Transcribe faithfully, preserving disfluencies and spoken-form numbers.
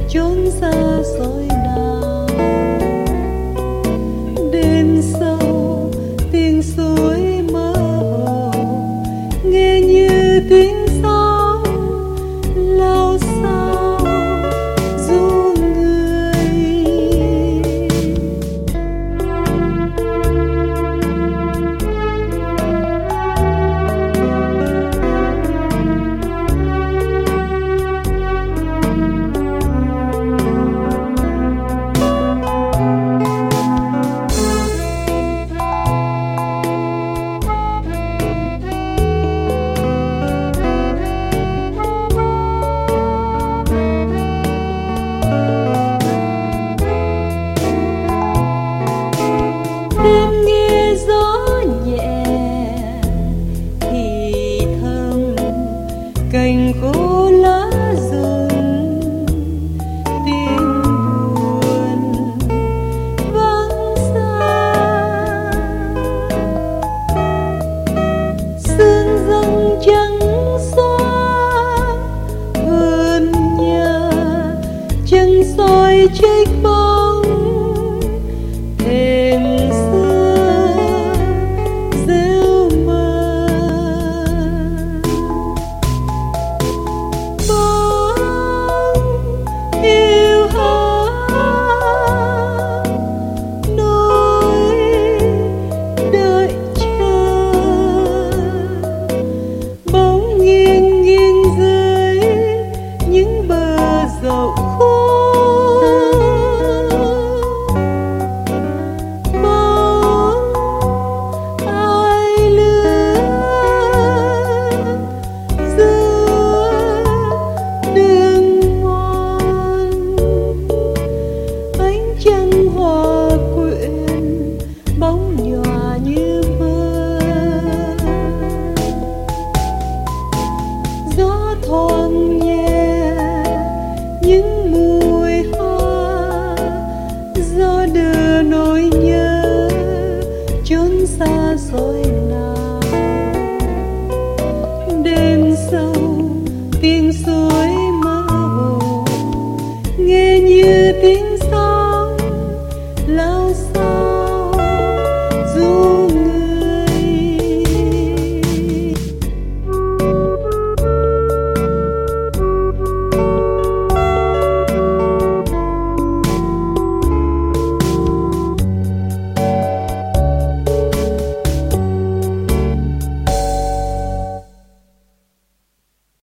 chốn xa xôi nào. Đêm sâu tiếng suối mơ hồ, nghe như tiếng sóng lao sao du người. Đêm nghe gió nhẹ thì thầm cành khô lá rụng, tiếng buồn vắng xa. Sương răng trắng xóa vườn nhà, chân soi trách bóng thềm xưa rêu mơ. Bóng yêu hát nỗi đợi chờ, bóng nghiêng nghiêng dưới những bờ dậu khô. Trăng hòa quyện bóng nhòa như mơ, gió thoảng nhẹ những mùi hoa, gió đưa nỗi nhớ chốn xa xôi nào. Đêm sâu tiếng suối mơ hồ, nghe như tiếng